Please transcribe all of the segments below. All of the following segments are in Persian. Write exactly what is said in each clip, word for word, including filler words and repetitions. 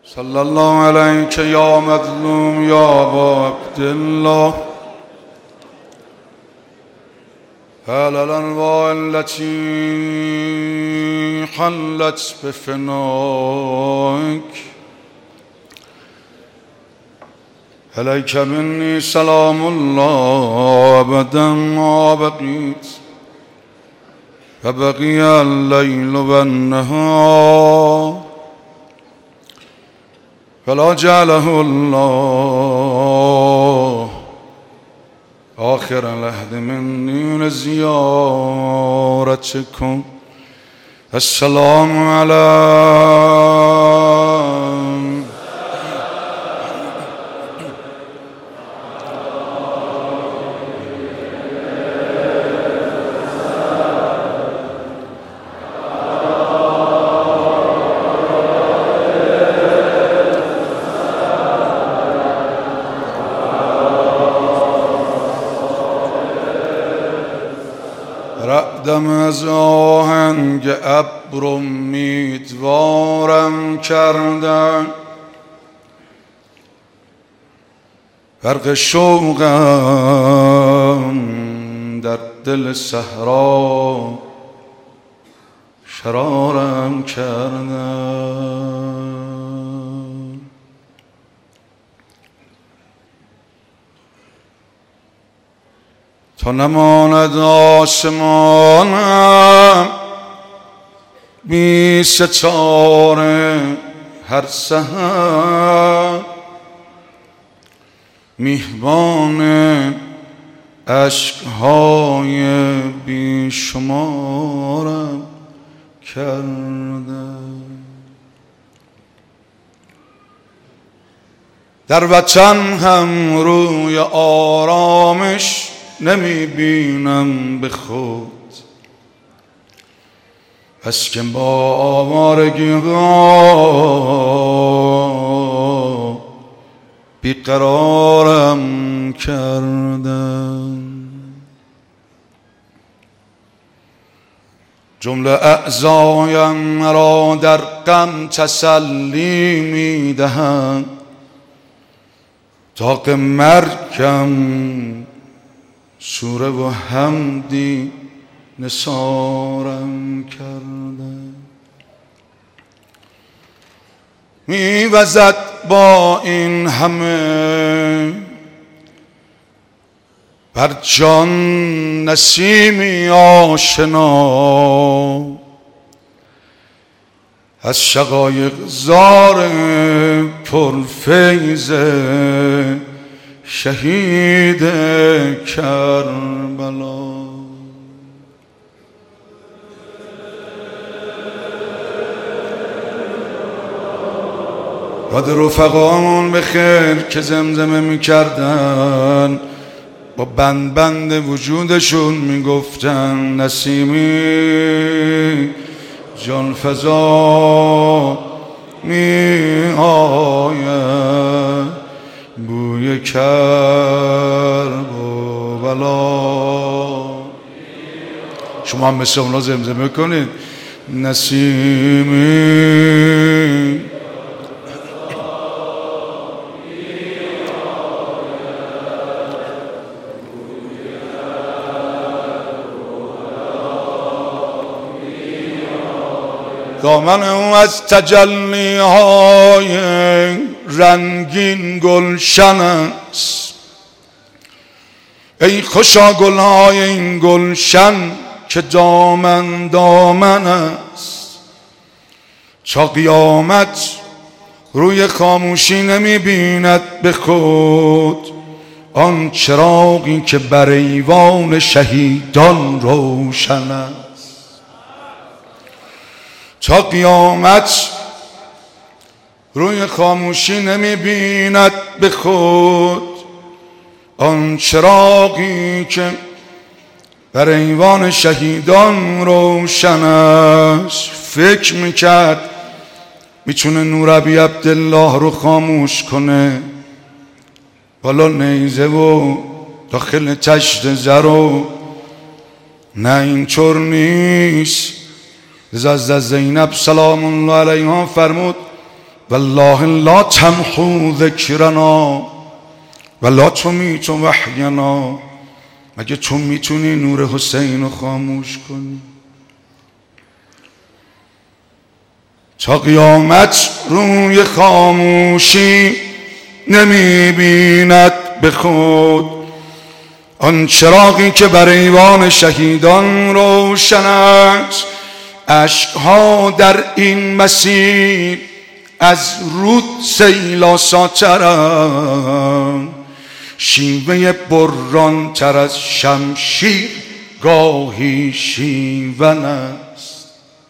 صلى الله عليك يا مظلوم يا أبا عبد الله على الأنواع التي حلت بفنائك عليك مني سلام الله أبدا ما بقيت فبقي الليل والنهار فلا جعله الله آخر العهد مني لزيارتكم. السلام عليكم رعدم از آهنگ ابر امیدوارم کردن غرق شوقم در دل صحرا شرارم کردن. تا نماند آسمانم بی ستاره هر سحر میهمان عشقهای بی شمارم کرده. در وطن هم روی آرامش نمی بینم به خود بس که با آوارگی ها بیقرارم کردن. جمله اعضایم مرا در غم تسلی می دهند تا که مرگم سوره و حمدی نثارم کرده. میوزد با این همه بر جان نسیمی آشنا از شقایق زار پرفیض شهید کربلا. یاد رفقامون به خیر که زمزمه میکردن با بند بند وجودشون میگفتن نسیمی جان فضا می آید بوی کرب و بلا. شما هم مثل اونا زمزمه کنید نسیمی دامن او از تجلی های رنگین گلشن است. ای خوشا گل های این گلشن که دامن دامن است. تا قیامت روی خاموشی نمی بیند به خود آن چراغی که بر ایوان شهیدان روشن است. تا قیامت روی خاموشی نمی بیند به خود آن چراغی که بر ایوان شهیدان روشن است. فکر میکرد میتونه نورابی عبدالله رو خاموش کنه، بالا نیزه و داخل تشت زر. نه اینطور نیست. از زینب سلام الله علیها فرمود والله لا تمحو ذکرنا ولا تمیت وحینا. مگه تو میتونی نور حسین رو خاموش کنی؟ تا قیامت روی خاموشی نمیبیند به خود آن چراغی که بر ایوان شهیدان روشن است. اشکها در این مسیر از رود سیلاساترند، شیوه بران تر از شمشیر گاهی شیون است.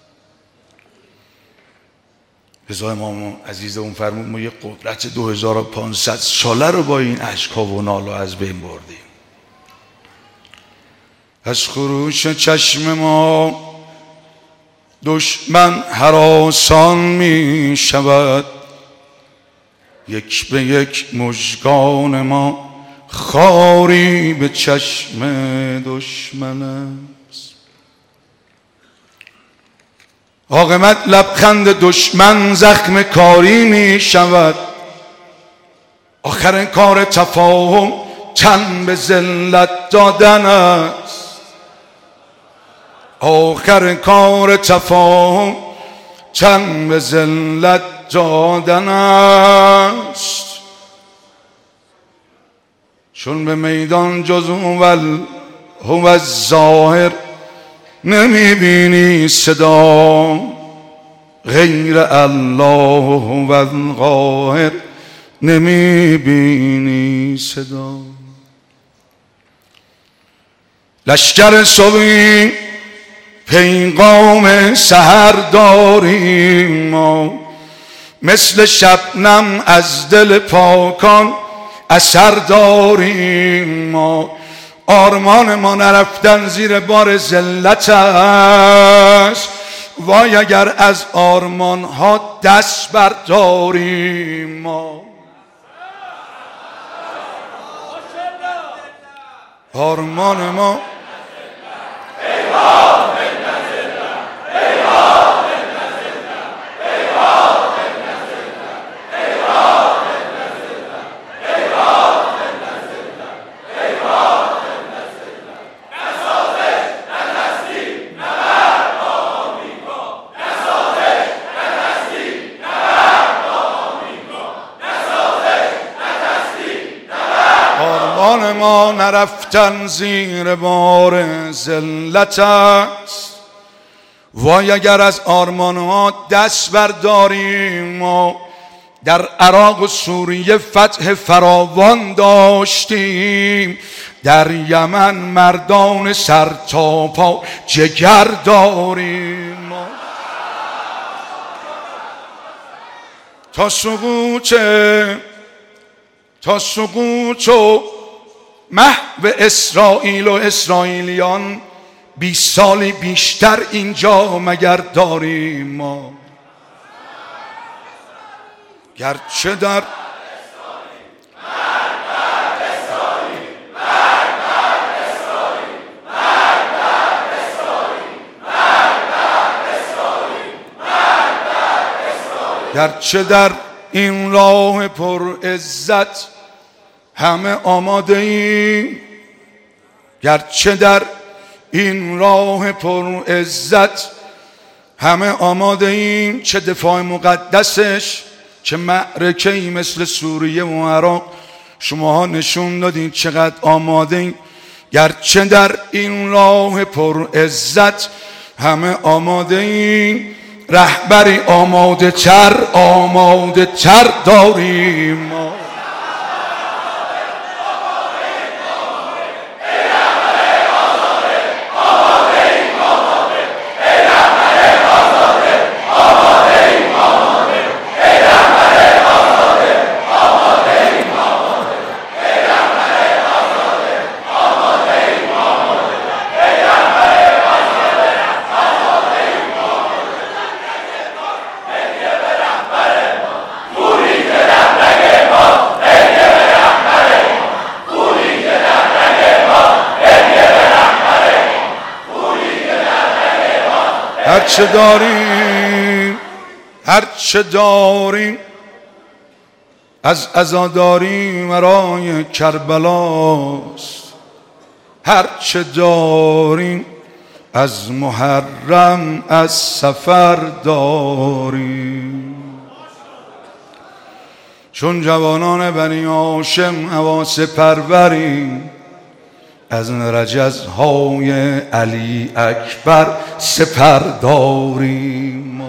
رضا امام عزیز اون فرمود ما یه قدرت دو هزار و پانصد ساله رو با این اشک‌ها و ناله از بین بردیم. از خروش چشم ما دشمن هراسان می شود، یک به یک مژگان ما خاری به چشم دشمن است. عاقبت لبخند دشمن زخم کاری می شود، آخر کار تفاهم تن به ذلت دادن است. آخر کار تفاهم تن به ذلت دادن است. چون به میدان جز اول هو الظاهر نمیبینی صدا، غیر الله هو القاهر نمیبینی صدا. لشکر صبحی پیغام سحر داریم ما، مثل شبنم از دل پاکان اثر داریم ما. آرمان ما نرفتن زیر بار ذلت است، وای اگر از آرمان ها دست برداریم ما. آرمان ما آرمان ما نرفتن زیر بار ذلت است، وای اگر از آرمان ها دست برداریم ما. در عراق و سوریه فتح فراوان داشتیم، در یمن مردان سر تا پا جگر داریم ما. تا سقوط تا سقوط و محو اسرائیل و اسرائیلیان بیست سالی بیشتر اینجا مگر داریم ما. گرچه در گرچه در این راه پر عزت همه آماده ایم، گرچه در این راه پر عزت همه آماده ایم، چه دفاع مقدسش چه معرکه‌ای مثل سوریه و عراق شماها نشون دادین چقدر آماده ایم. گرچه در این راه پر عزت همه آماده ایم، رهبری آماده تر آماده تر داریم ما. هرچه داریم هرچه داریم از عزاداری مرای کربلاست، هرچه داریم از محرم از سفر داریم. چون جوانان بنی هاشم حواس پروریم، از رجزهای علی اکبر سپر داریم.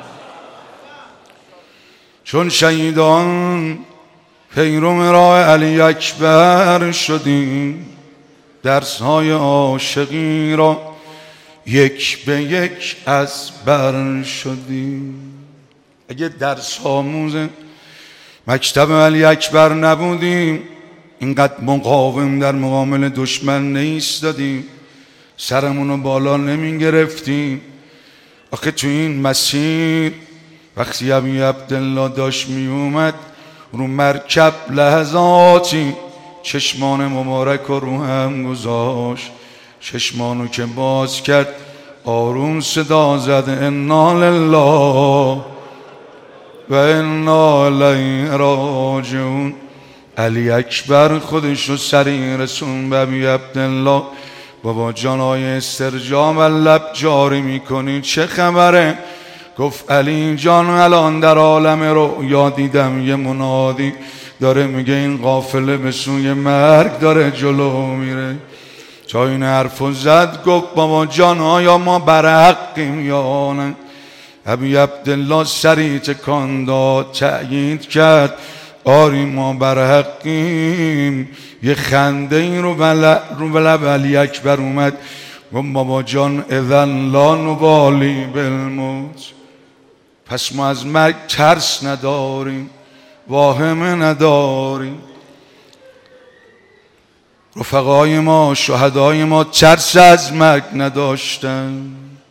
چون شهیدان پیرو راه علی اکبر شدیم، درسهای عاشقی را یک به یک از بر شدیم. اگه درس آموز مکتب علی اکبر نبودیم، اینقدر مقاوم در مقابل دشمن نیستادیم، سرمونو بالا نمی گرفتیم. آخه تو این مسیر وقتی ابی عبدالله داشت می اومد رو مرکب، لحظاتی چشمان مبارک رو رو هم گذاشت. چشمانو که باز کرد آروم صدا زد انا لله و انا الیه راجعون. علی اکبر خودش رو سریع رسون به ابی عبدالله. بابا جان آیه استرجاع و لب جاری میکنی چه خبره؟ گفت علی جان الان در عالم رؤیا دیدم یه منادی داره میگه این قافله به سوی مرگ داره جلو میره. تا این حرفو زد گفت بابا جان آیا ما برحقیم یا نه؟ ابی عبدالله سریع تکان داد، تأیید کرد آری ما برحقیم. یه خنده این رو به لب علی اکبر اومد. گفت بابا جان اذن لا نبالی بالموت، پس ما از مرگ ترس نداریم، واهمه نداریم. رفقای ما شهدای ما ترس از مرگ نداشتن.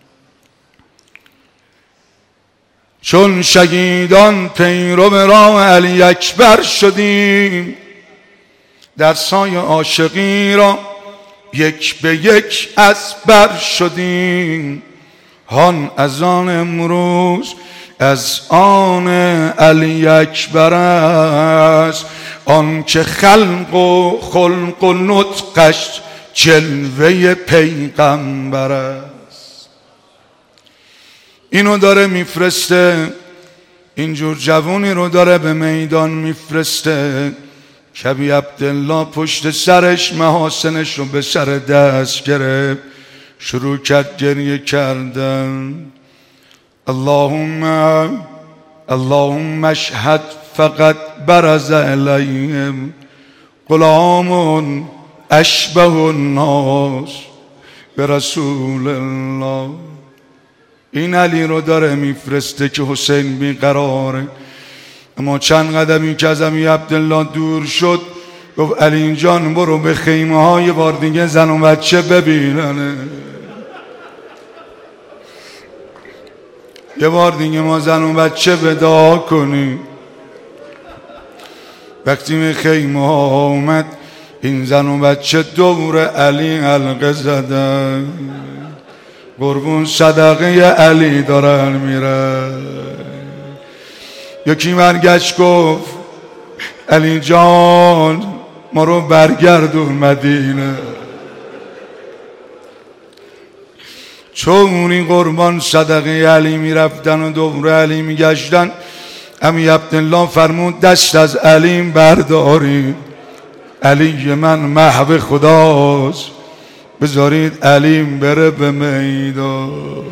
چون شهیدان پیرو راه علی اکبر شدیم، درسای عاشقی را یک به یک از بر شدیم. هان از آن امروز از آن علی اکبر است، آن که خلق و خلق و نطقش جلوه پیغمبر است. اینو داره میفرسته، اینجور جوونی رو داره به میدان میفرسته که ابی عبدالله پشت سرش محاسنش رو به سر دست گرفت، شروع کرد گریه کردن. اللهم اللهم اشهد فقط برز الیهم غلام اشبه الناس به رسول الله. این علی رو داره میفرسته که حسین بیقراره. اما چند قدمی که از ابی عبدالله دور شد گفت علی جان برو به خیمه های بار دیگه زن و بچه ببیننه، یه بار دیگه ما زن و بچه ودا کنیم. وقتی به خیمه ها آمد این زن و بچه دور علی حلقه زدن، قربون صدقه علی دارن میرن. یکی برگشت گفت علی جان ما رو برگردون مدینه. چون این قربان صدقه علی میرفتن و دور علی میگشتن، ابی عبدالله فرمود دست از علی بردارید، علی من محو خداست، بذارید علی بره به میدان.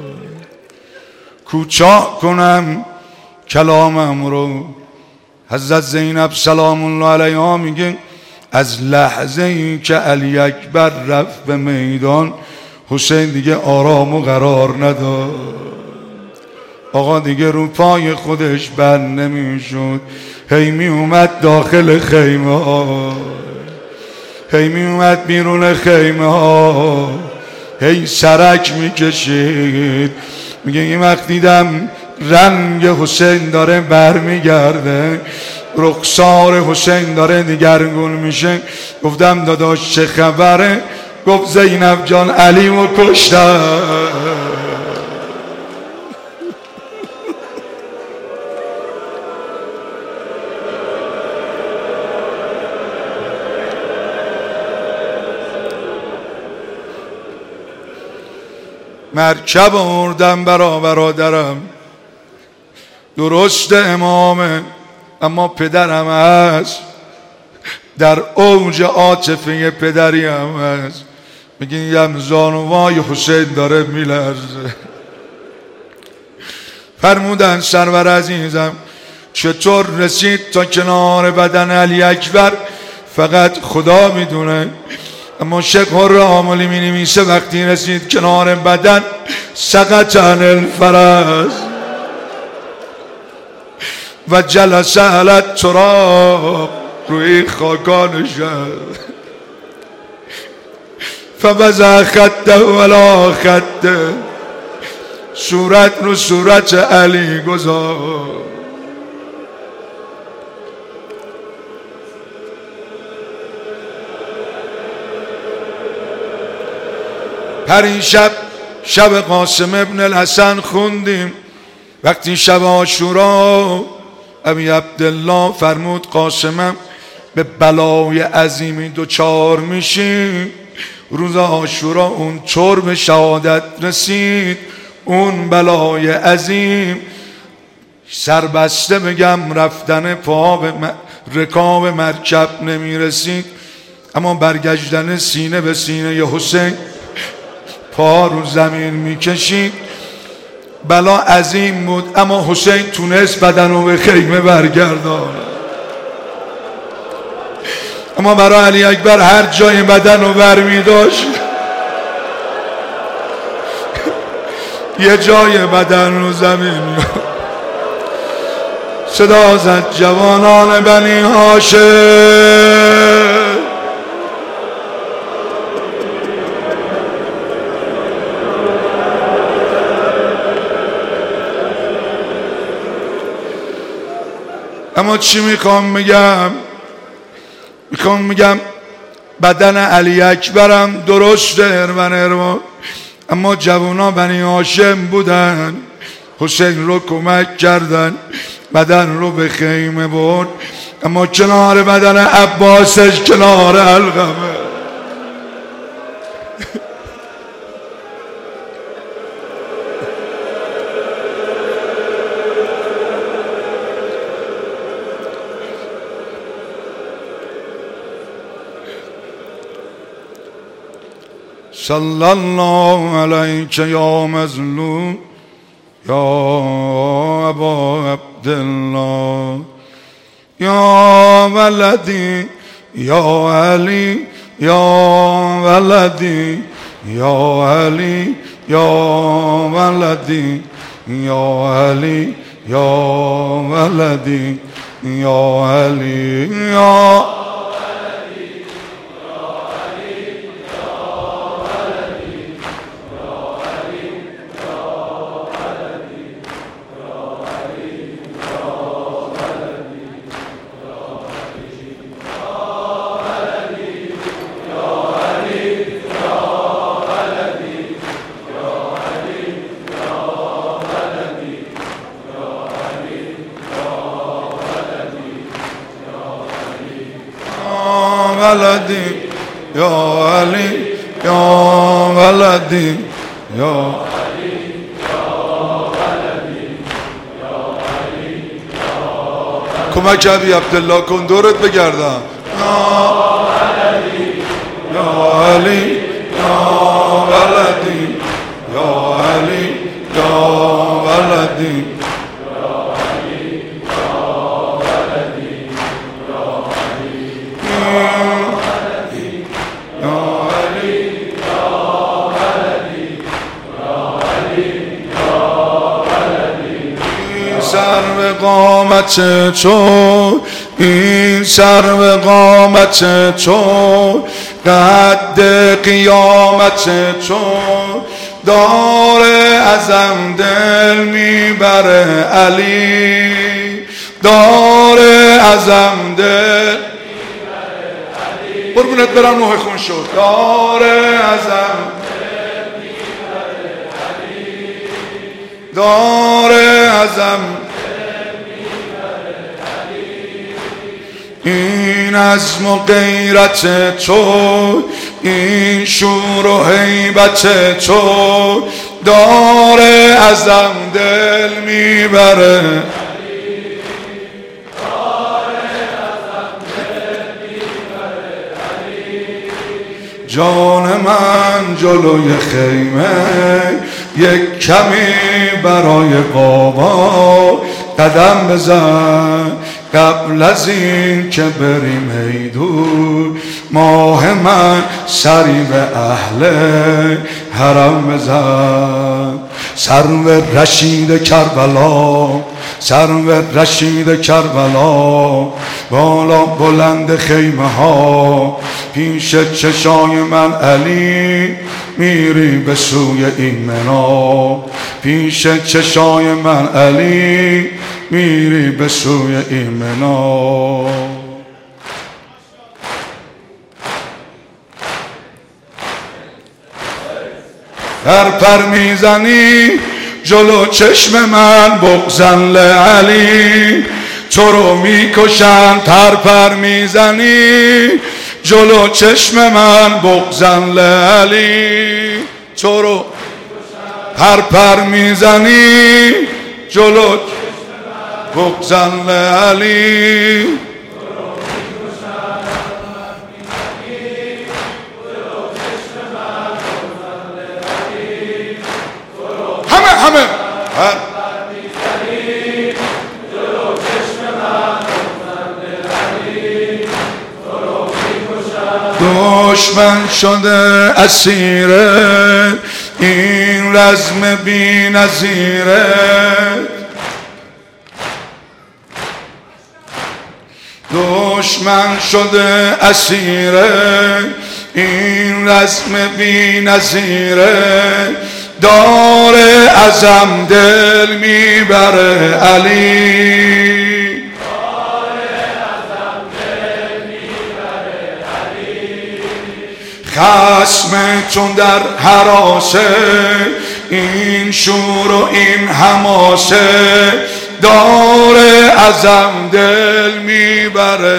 کوچاک کنم کلامم رو، حضرت زینب سلام الله علیها میگه از لحظه ای که علی اکبر رفت به میدان حسین دیگه آرام و قرار نداد. آقا دیگه رو پای خودش بند نمیشد، هی می اومد داخل خیمه ها، هی می اومد بیرون خیمه ها، هی سرک میکشید. میگه این وقت دیدم رنگ حسین داره برمیگرده، رخسار حسین داره دیگرگون میشه، گفتم داداش چه خبره؟ گفت زینب جان علی و کشتن. مرکب آوردم برا برادرم، درست امامه اما پدرم هست، در اوج عاطفه پدری هم هست. میگیم زانوای حسین داره میلرزه. فرمودن سرور عزیزم چطور رسید تا کنار بدن علی اکبر فقط خدا میدونه، اما شیخ حراملی می نویسه وقتی رسید کنار بدن سقط عن الفرس و جلس علی التراب، روی خاکان شد فوضع خطه ولا خطه، صورت رو صورت علی گذار. پرین شب شب قاسم ابن الحسن خوندیم. وقتی شب عاشورا ابی عبدالله فرمود قاسمم به بلای عظیمی دوچار میشی. روز عاشورا اون چور به شهادت رسید، اون بلای عظیم سربسته بگم رفتن پا به رکاب مرکب نمیرسید، اما برگشتن سینه به سینه ی حسین پا رو زمین میکشید. بلا عظیم بود اما حسین تونست بدن رو به خیمه برگردانه. اما برای علی اکبر هر جای بدن رو برمی داشت یه جای بدن رو زمین صدا زد جوانان بنی هاشم. اما چی میخوام میگم؟ میخوام میگم بدن علی اکبرم درست هرون هرون، اما جوانا بنی هاشم بودن، حسین رو کمک کردن، بدن رو به خیمه برد، اما کنار بدن عباسش کنار علقمه. صلی الله علیک یا مظلوم یا ابا عبدالله یا ولدی یا علی یا ولدی یا علی یا ولدی یا علی یا ولدی یا علی یا ولدی یا علی یا ولدی یا کمک ابی عبدالله کن دورت بگردم. یا علی یا ولدی یا علی یا ولدی سر قامت تو، این سر قامت تو، قد قیامت تو، داره ازم دل میبره علی، داره ازم دل میبره علی، قربونت برم نوح خون شد، داره ازم دل میبره علی، داره ازم این عزم و غیرت تو، این شور و هیبت تو، داره ازم دل میبره جان من جلوی خیمه یک کمی برای بابا قدم بزن قبل از این که بریم ای دور ماه من سری به اهل حرم بزن سرو رشید کربلا سرو رشید کربلا بالا بلند خیمه ها پیش چشای من علی میری به سوی ایمنا پیش چشای من علی میری به سوی ایمنا در پر میزنی جلو چشم من بغضن لعلی تو رو میکشن پر پر میزنی جلو چشم من بغضن لعلی تو رو پر پر میزنی جلو بغضن لعلی همه همه دشمن شده اسیره این رزم بی نظیره دشمن شده اسیره این رزم بی نظیره داره ازم دل میبره علی خصمتون در حراسه این شور و این حماسه داره ازم دل میبره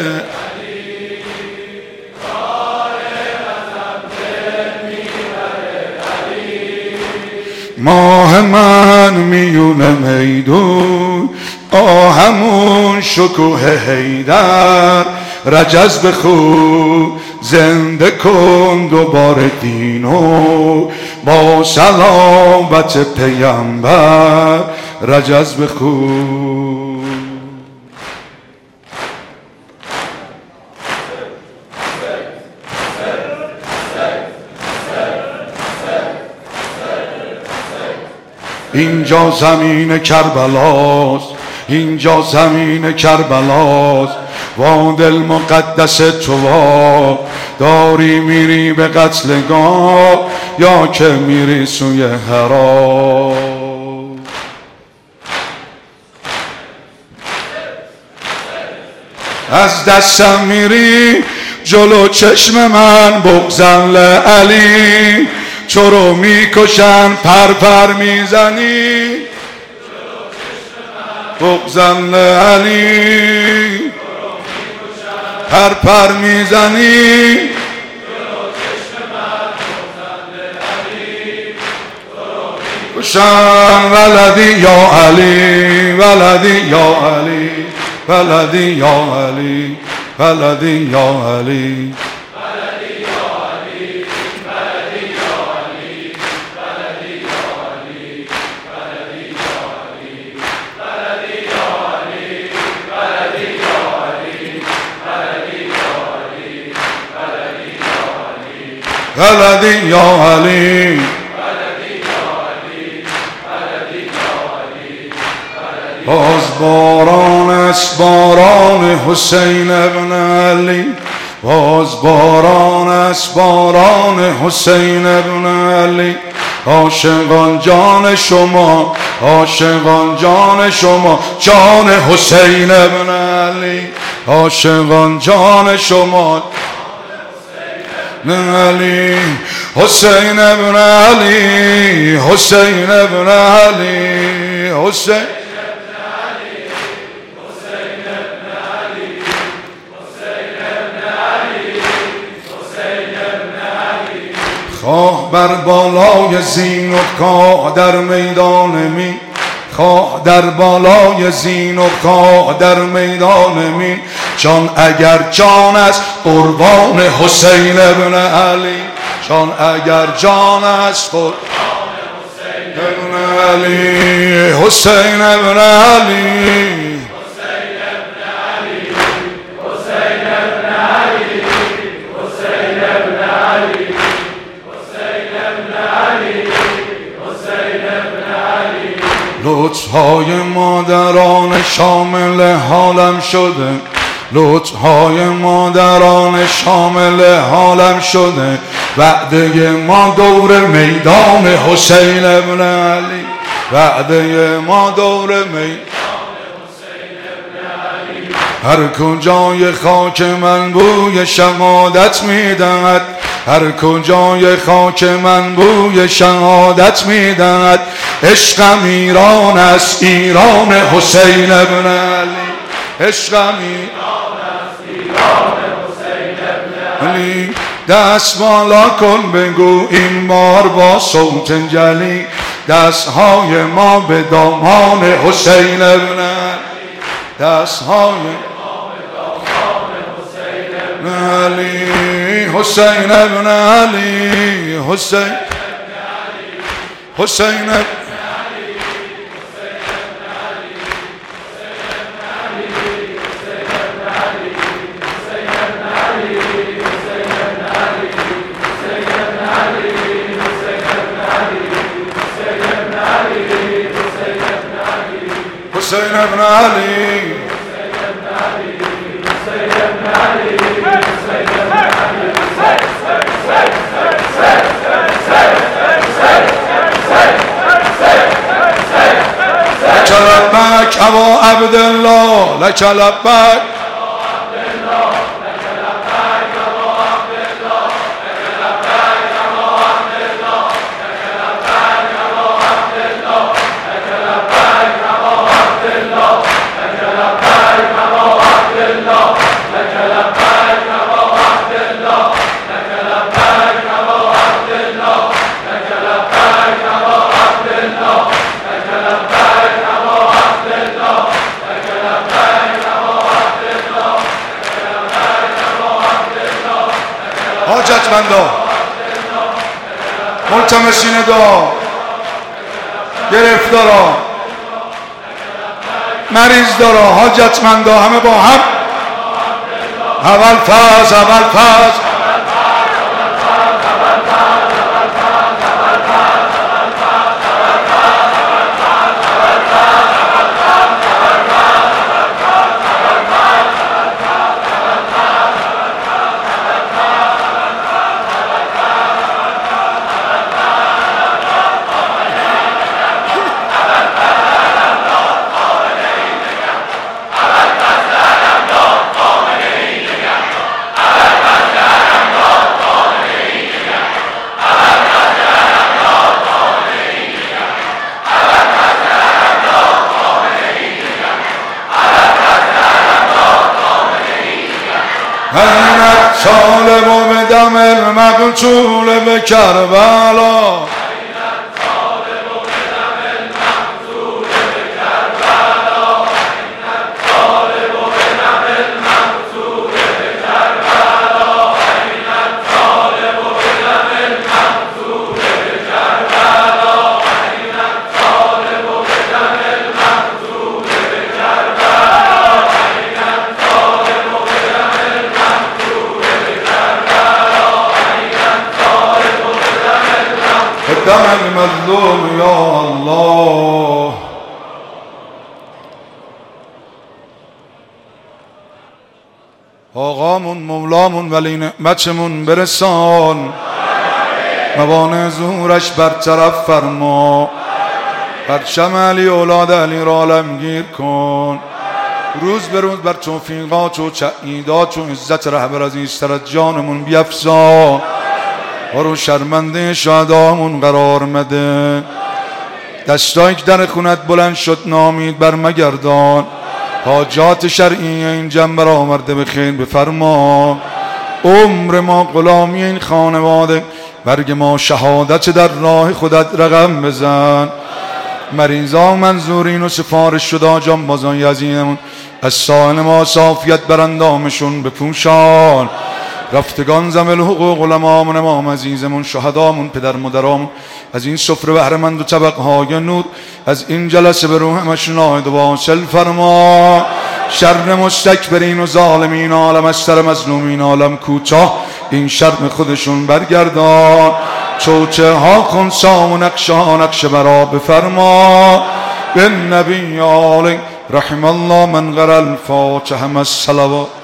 ماه من میونه میدون آهمون شکوه حیدر رجز بخون زنده کن دوباره دینو با سلامت پیامبر رجز بخون اینجا زمین کربلاست اینجا زمین کربلاست واد المقدس تو داری میری به قتلگاه یا که میری سوی حرام از دستم میری جلو چشم من بغضن لعلی تو رو میکشن پر پر میزنی بغضن لعلی پر پر میزنی کشن ولدی یا علی ولدی یا علی ولدی یا علی ولدی یا علی ولدی یا علی باز باران است باران حسین ابن علی باز باران است باران حسین ابن علی عاشقان جان شما عاشقان جان شما جان حسین ابن علی عاشقان جان شما علی حسین ابن علی حسین ابن علی حسین خواه خواه بر بالای زین و کاه در میدان مین، خواه در بالای زین و کاه در میدان مین، چون اگر جان است قربان حسین ابن علی، چون اگر جان است قربان حسین ابن علی، حسین ابن علی، لطفهای مادران شامل حالم شده، لطفهای مادران شامل حالم شده، وعده ما دور میدان حسین ابن علی، وعده ما دور میدان حسین ابن علی، هر کجای خاک من بوی شهادت میدهد، هر کجای خاک من بوی شهادت میدهد، عشقم ایران است ایران حسین ابن علی، عشقم ایران است ایران حسین ابن علی، دست بالا کن بگو این بار با صوت جلی، دستهای ما به دامان حسین ابن علی، دستهای ما به دامان حسین ابن علی، حسین ابن علی، حسین حسین ابن حسین ابن علی، لک لبیک ابا عبدالله، لک لبیک حاجتمندا، ملتمسین دعا، گرفتارا، مریض دارا، حاجتمندا، همه با هم اول فاز اول فاز طالب و بدم المقتول به کربلا، دم المظلوم یا الله. آقامون مولامون ولی نعمتمون برسان، موانع ظهورش برطرف فرما، پرچم علی اولاد علی را علمگیر کن، روز به روز بر توفیقات و تأییدات و عزت رهبر عزیزتر از جانمون بیفزا، و رو شرمنده شهدامون قرار مده، دستایی که در خونت بلند شد نامید بر مگردان، حاجات شرعی این جمع برآورده به خیر بفرما، عمر ما غلامی این خانواده برگ ما شهادت در راه خودت رقم بزن. مریضا منظورین و سفارش شده جانبازان یزینمون از سائل ما صافیت بر اندامشون بپوشان. رفتگان زمل حقوق علمامون امام عزیزمون شهدامون پدر مدرامون از این سفره بهرمند و طبقهای نور از این جلسه به روح همشون آید و واصل فرما. شر مستکبرین و ظالمین عالم از سر مظلومین عالم کوتاه این شرم خودشون برگردان. چوچه ها خونسا و نقشه ها نقش برا بفرما. به نبی آله رحم الله من قرأ الفاتحه مع الصلوات.